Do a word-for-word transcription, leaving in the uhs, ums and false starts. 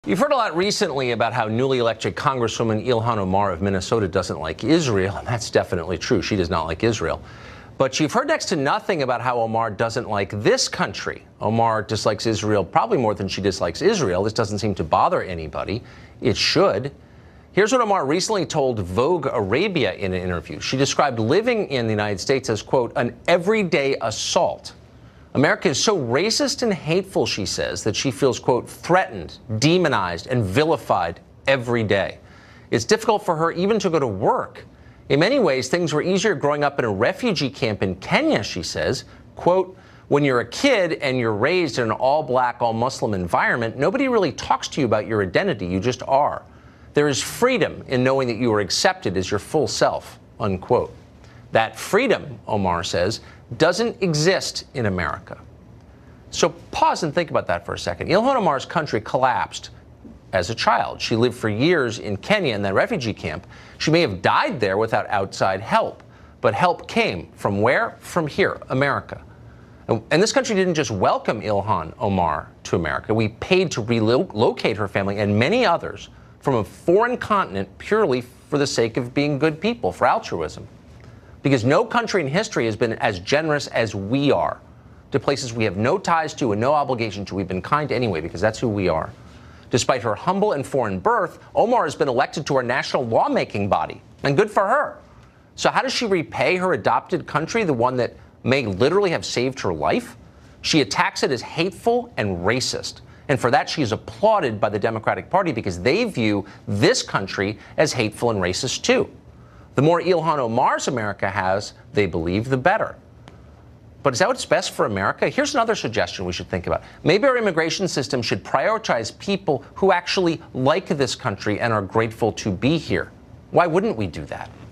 You've heard a lot recently about how newly elected Congresswoman Ilhan Omar of Minnesota doesn't like Israel, and that's definitely true. She does not like Israel. But you've heard next to nothing about how Omar doesn't like this country. Omar dislikes Israel probably more than she dislikes Israel. This doesn't seem to bother anybody. It should. Here's what Omar recently told Vogue Arabia in an interview. She described living in the United States as, quote, an everyday assault. America is so racist and hateful, she says, that she feels, quote, threatened, demonized, and vilified every day. It's difficult for her even to go to work. In many ways, things were easier growing up in a refugee camp in Kenya, she says. Quote, when you're a kid and you're raised in an all-black, all-Muslim environment, nobody really talks to you about your identity. You just are. There is freedom in knowing that you are accepted as your full self, unquote. That freedom, Omar says, doesn't exist in America. So pause and think about that for a second. Ilhan Omar's country collapsed as a child. She lived for years in Kenya in that refugee camp. She may have died there without outside help, but help came from where? From here, America. And, and this country didn't just welcome Ilhan Omar to America. We paid to relocate her family and many others from a foreign continent purely for the sake of being good people, for altruism. Because no country in history has been as generous as we are to places we have no ties to and no obligation to. We've been kind anyway because that's who we are. Despite her humble and foreign birth, Omar has been elected to our national lawmaking body, and good for her. So how does she repay her adopted country, the one that may literally have saved her life? She attacks it as hateful and racist. And for that, she is applauded by the Democratic Party because they view this country as hateful and racist too. The more Ilhan Omar's America has, they believe, the better. But is that what's best for America? Here's another suggestion we should think about. Maybe our immigration system should prioritize people who actually like this country and are grateful to be here. Why wouldn't we do that?